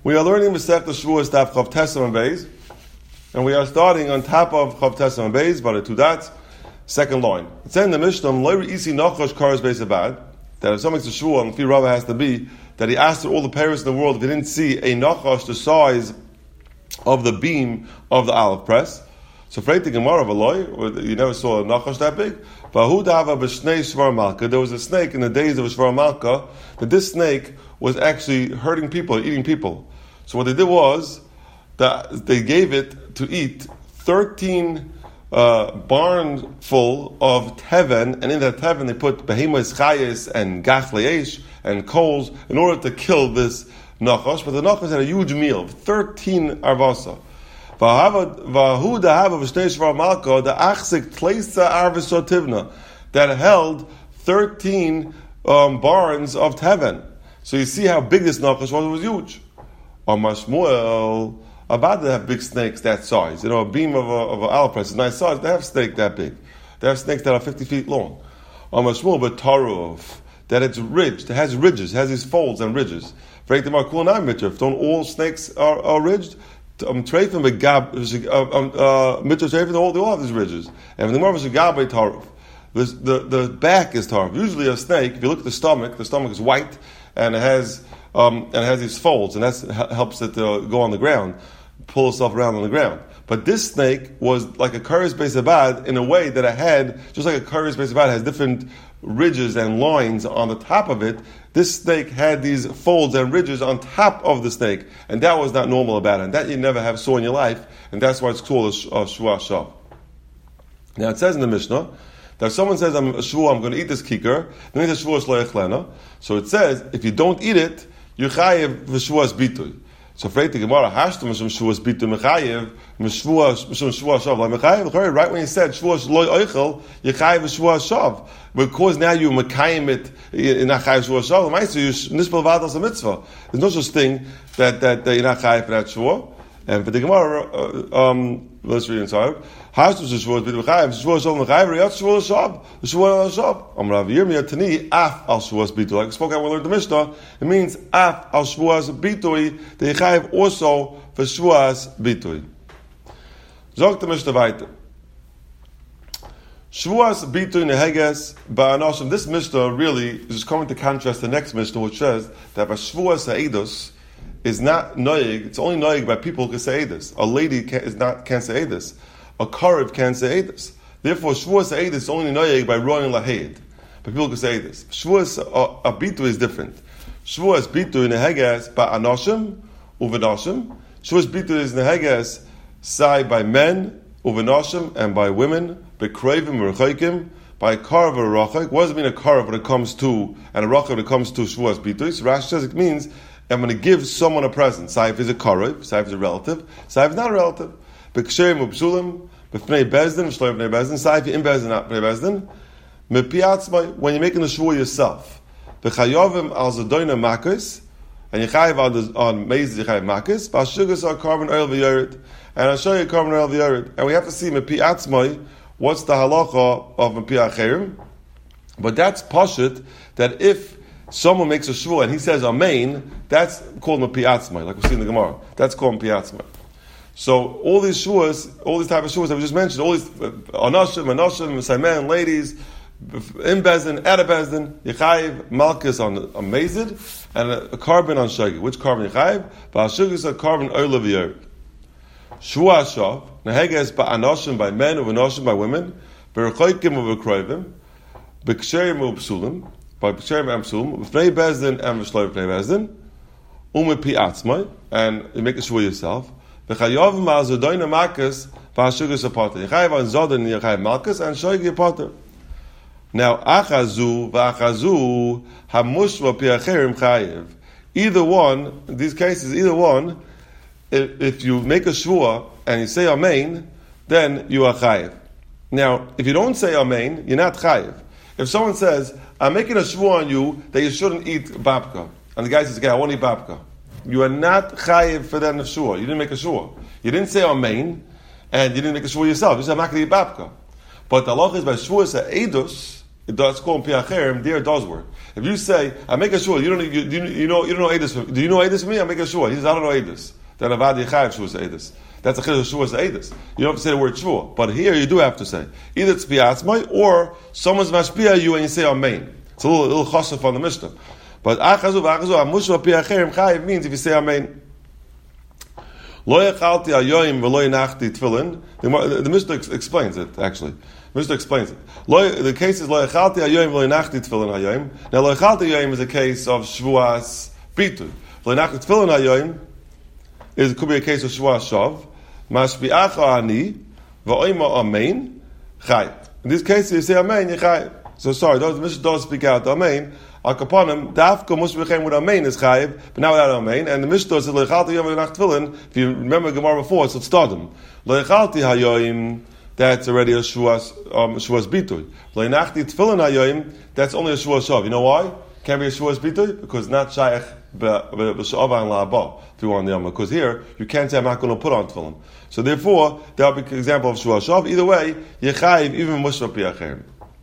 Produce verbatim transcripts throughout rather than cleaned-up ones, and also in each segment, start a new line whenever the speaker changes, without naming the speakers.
We are learning Masechta Shavuos Daf Chav Tesam and Beis, and we are starting on top of Chav Tesam and Beis by the two dots, second line. It said in the Mishnah, Loyri Isi Nachash Karas Beis Abad, that if something's a Shavuos, and the Fi Rava has to be that he asked all the parents in the world if they didn't see a Nachash the size of the beam of the olive press. So for the Gemara of a loy, you never saw a Nachash that big. But who dava b'shnei Shvar Malka? There was a snake in the days of Shvar Malka that this snake was actually hurting people, eating people. So what they did was that they gave it to eat thirteen uh, barns full of teven, and in that teven they put behemoths chayes and gachle eish and coals in order to kill this Nachash. But the Nachash had a huge meal of thirteen arvasa. Vahu dahava v'shnei Shvar Malka the achzik tleisa arvasotivna that held thirteen um, barns of teven. So you see how big this Nachash was. It was huge. On Mashmuel, about to have big snakes that size. You know, a beam of a, of an olive press is nice size. They have snake that big. They have snakes that are fifty feet long. On Mashmuel, but Taruf, that it's ridged, it has ridges, it has these folds and ridges. Don't all snakes are, are ridged? Um, Treifim begab, um, uh, Mitzvah Treifim, they all, they all have these ridges. And the more is a gabe Taruf. The, the back is Taruf. Usually a snake, if you look at the stomach, the stomach is white, and it has Um, and it has these folds, and that helps it to go on the ground, pull itself around on the ground. But this snake was like a Karas Beis Abad in a way that it had, just like a Karas Beis Abad has different ridges and lines on the top of it, this snake had these folds and ridges on top of the snake, and that was not normal about it, and that you never have saw in your life, and that's why it's called a Shua Shav. Now it says in the Mishnah, that if someone says, I'm a Shua, I'm going to eat this kikar, then it's a Shua Shlo Echlena. So it says, if you don't eat it, you chayev v'shvuas bituy. So for the Gemara, hashtem mishum shvuas bituy mechayev mishvuas mishum shvuas shav. Like mechayev, right when you said shvuas loy oichel, you chayev v'shvuas shav. Because now you mekayim it in a chayev shvuas shav. Ma'aser you nispel vadas a mitzvah. There's no such thing that that you're not chayev for that shvuah. And for the Gemara, uh, um, let's read inside. Hashtem shvuas bituy mechayev shvuas shav mechayev riyat shvuas shav shvuas shav. Am Rav Yirmiyah tani af al shvuas bituy. Like I spoke out when we learned the Mishnah, it means af al shvuas bituy. They chayev also for shvuas bituy. Zog the Mishnah weiter. Shvuas bituy neheges ba'anoshim. This Mishnah really is just coming to contrast the next Mishnah, which says that by shvuas ha'edus is not noig. It's only noig by people who can say edus. A lady can, is not can't say edus. A karev can't say edus. Therefore, shvuas ha'edus is only noig by royal lahed. But people can say this. Shvuas a bitu is different. Shvuas bitu neheges ba'anoshim uvenashim. Shvuas bitu is neheges say by men uvenashim and by women. Bekravim urchaykim by karv or rachak. What does it mean a karv when it comes to and a rachak when it comes to shvuas bitu? So Rashi says it means I'm going to give someone a present. Saif is a karv. Saif is a relative. Saif is not a relative. Beksherim ubsulim b'fnei bezdin v'shloim b'nei bezdin. Saif in bezdin not b'nei bezdin. When you're making the shvuah yourself, the chayovim al zadoina makos, and you chayav on on maize you chayav makos. Ba'shugas are carbon oil v'yored, and I'll show you carbon oil v'yored. And we have to see mepi atzmai. What's the halacha of mepi acherim? But that's pashut that if someone makes a shvuah and he says amen, that's called mepi atzmai, like we see in the Gemara. That's called mepi atzmai. So all these shvuahs, all these type of shvuahs that we just mentioned, all these anashim, anashim, saymen, ladies. In Bezdin, at a Bezdin, Yechayiv Malchus on a Mazid and a, a carbon on Shagi. Which carbon Yechayiv? Ba'ashug is a carbon oil of Yerd. Shua Shav, Neheges ba'anoshim by men, of anoshim by women, Berechoikim of Bekroivim, Beksherim of Psulim, by Beksherim and Psulim, B'fnei Bezdin and V'shloim B'nei Bezdin, Umepi Atzmai, and you make a shua yourself, B'chayov ma'azodoina Malchus, Ba'ashug is a potter. Yechayiv on Zodin, Yechayiv Malchus, and Shagi a potter. Now, achazu v'achazu hamushva piacherim chayev. Either one, in these cases, either one, if, if you make a shvuah and you say amen, then you are chayev. Now, if you don't say amen, you're not chayev. If someone says, I'm making a shvuah on you that you shouldn't eat babka, and the guy says, okay, I won't eat babka, you are not chayev for that shvuah. You didn't make a shvuah. You didn't say amen, and you didn't make a shvuah yourself. You said, I'm not going to eat babka. But the halacha is by shvuah edus, it does call piacherim, there it does work. If you say, I make a shua, you don't, you, you, you know, you don't know Edis. Do you know Edis for me? I make a shua. He says, I don't know Edis. Then Avad Yechayev shua is Edis. That's a chiddush shua is Edis. You don't have to say the word shua, but here you do have to say either it's biatzmai or someone's mashpia you and you say amen. It's a little, little chosef on the Mishnah. But achazu v'achazu amushu api acherim chayiv means if you say amen. Lo yechalti ayoyim v'lo yinachti tefillin. The, the Mishnah explains it actually. The Mishnah explains it. Lo, the case is lo yechalti ayoyim v'lo yinachti tefillin ayoyim. Now lo yechalti ayoyim is a case of shvuas bitu. V'lo yinachti tefillin ayoyim is it could be a case of shvuas shav. Mashbi'acha ani v'oima amen chayiv. In this case, you say amen, you chayiv. So sorry, those the Mishnah does speak out amen. Akaponim, dafka mushbichem with amen is chayiv, but now without amen. And the Mishnah says leichalti yom v'nach tefillin. If you remember Gemara before, it's stardom. Leichalti hayoyim, that's already a shuas um, shuas bitoy. Leinachti tefillin hayoyim, that's only a shuas shav. You know why? Can't be a shuas bitoy because not shaykh b'shava and la'aba if you want the yom. Because here you can't say I'm not going to put on tefillin. So therefore, that would be an example of shuas shav. Either way, yechayiv even mushra pi'acherim.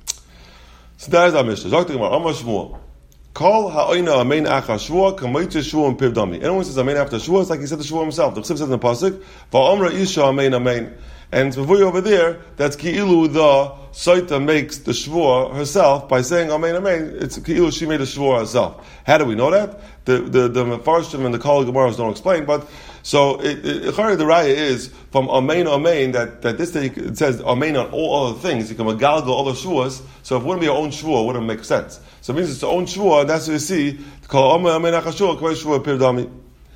So that is our Mishnah. Zok Gemara, Amar Shmuel. Call ha'oina amein acha shvua kamoitze shvua and pivdami. Anyone says amein after shvua, it's like he said the shvua himself. The Chsiv says in the pasuk, va'omra isha amein amein. And before you over there, that's ki'ilu the soita makes the shvua herself by saying amein amein. It's ki'ilu she made the shvua herself. How do we know that? The the the Mefarshim and the Kol Gemaras don't explain, but so it, it, the raya is from amein amein that that this thing it says amein on all other things. You can magalgal all the shvuas. So if it wouldn't be your own shvua, it wouldn't make sense. So it means it's the own shvua, and that's what you see. Call Omer Amen Achashua Kvei Shvua Pirdami.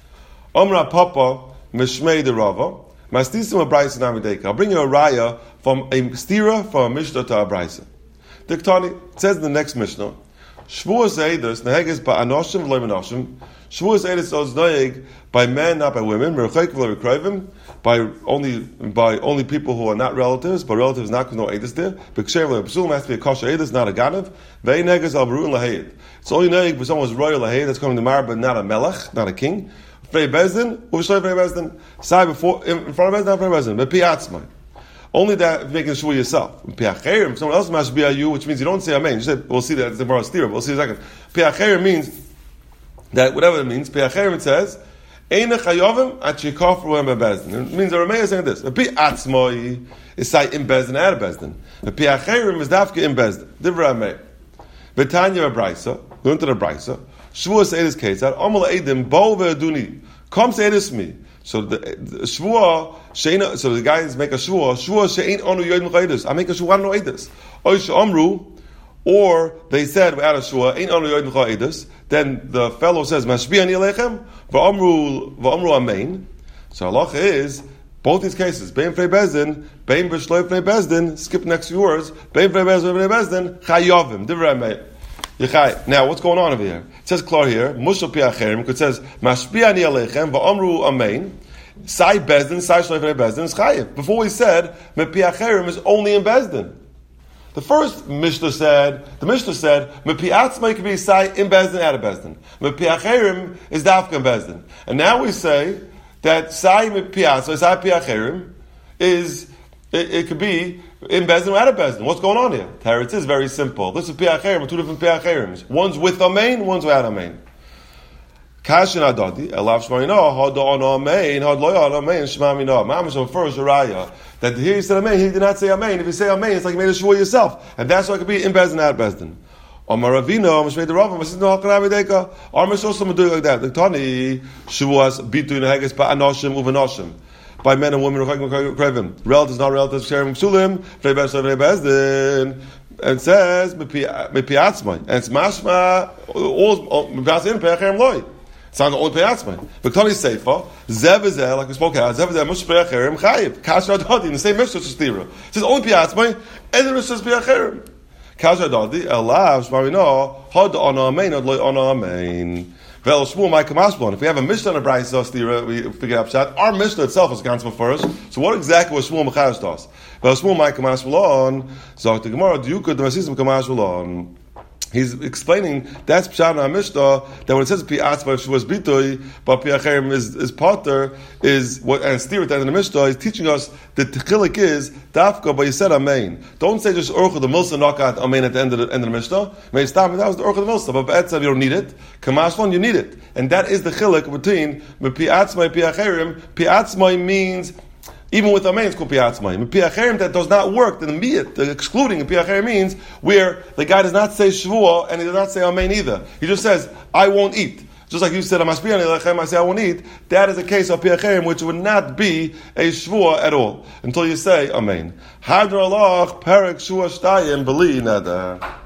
Omra Papa Mishmei de Rava Mastisim a Brayse Namideka. I'll bring you a raya from a stira from a Mishnah to a Brayse. Diktani says in the next Mishnah, Shvua Zeidus Neheges by Anoshim V'Lo Menoshim. Shvua Zeidus Oz Noeg by men, not by women. Merchek V'Lo Rekroivim by only by only people who are not relatives, but relatives not because no edus there. B'ksher V'Lo Psul has to be a kosher edus, not a ganav. Ve'ei Neges Al Baru'in Lahayid. It's only Noeg for someone who's royal Lahayid that's coming to marry, but not a melech, not a king. Frei Bezdin, Uv'Shloi Frei Bezdin. Sai before in front of Bezdin, not Frei Bezdin. But Piatzmai. Only that if you're making shvua yourself. Piacherim, someone else mashbi'a you, which means you don't say amen. You said, we'll see that it's the Gemara stira, but we'll see in a second. Piacherim means that whatever it means. Piacherim it says, Eina chayovim at shikafru bezdin. It means the Rameh is saying this. Piatzmoi is say in bezdin at bezdin. The piacherim is dafka in bezdin. Divra Rameh. Betanya Abraisa, go into the Braisa. Shvua say this case that Amal Eidim Bo ve'aduni. Come say this me. So the, the shvua sheina. So the guys make a shvua. Shvua shein onu yodim chaydus. I make a shvua. I don't know edus. Oish amru, or they said without a shvua ain't onu yodim chaydus. Then the fellow says mashbi ani alechem va'amru va'amru amein. So halacha is both these cases. Bein frei bezdin, bein b'shloi frei bezdin. Skip next few words. Bein frei bezdin, frei bezdin. Chayovim. Divrei mei. Now, what's going on over here? It says clear here, Mushal Piacherim, it says, Mashbi'ani Alechem, Va'amru Amein, Sai Bezdin, Sai Shloi Bezdin, is Chayiv. Before we said, Me Piacherim is only in Bezdin. The first Mishnah said, the Mishnah said, Me Piatzmai can be Sai in Bezdin, out of Bezdin. Me Piacherim is Dafka in Bezdin. And now we say that Sai Me Piatzmai, Sai Piacherim, is, it, it could be in Bezdin or out of Bezdin. What's going on here? Teretz is very simple. This is Piacherim, two different Piacherims. One's with Amein, one's without Amein. Kashin Adadi, Elav Shmarino, Had on Amein, Had Loya on Amein, Shmamino. Mamash first Raya. That here he said Amein, he did not say Amein. If you say Amein, it's like you made a shvua yourself. And that's why it could be in Bezdin, out of Bezdin. Omar Ravino, Mishmei the Rav, Mishmei no Hakanami Deka. Armish also do it like that. The Tani, Shavuas, Bitu, Neheges, Ba'anoshim, Uvanoshim. By men and women, relatives, not relatives, sharing psulim, frei bezdin, and says mepiatzmai, and it's mashma all mepiatzmai pe'acherim loy. It's not only pe'atzmai. But Tani Seifa, zev ezel, like we spoke about, zev ezel mush pe'acherim chayiv. Kasher adadi in the same Mishnah stira. It says only pe'atzmai, and then it says pe'acherim. Kasher adadi elav shmarino had on amein had loy on amein. If we have a Mishnah and a Brayse stira, we figure out shot. Our Mishnah itself is ganzma for us. So what exactly was Shmuel Mechayesh does? Well, Shmuel might kamash v'lon. So the Gemara, do you could the Masism kamash v'lon? He's explaining that's Pshat HaMishnah, that when it says Pi Atzma Shavuos Bitui, but Pi Acherim is, is Potter, is what, and Steer at the end of the Mishnah, he's teaching us that the Chilik is Dafka, but you said Amen. Don't say just Orcha the Milsa Nakat Amen at the end of the end of the Mishnah. May stop, that was the Orcha the Milsa, but Be'etzav you don't need it. Kamashvan, you need it. And that is the Chilik between Pi Atzma and Pi Acherim. Pi Atzma means even with Amen, it's called Pi'atzmayim. Pi'acherim that does not work, then the miyat, the excluding of Pi'acherim means where the guy does not say Shvuah and he does not say Amen either. He just says, I won't eat. Just like you said, I say I won't eat. That is a case of Pi'acherim which would not be a Shvuah at all until you say Amen. Hadra Allah, Perek Shua Shtayim, Beli Nada.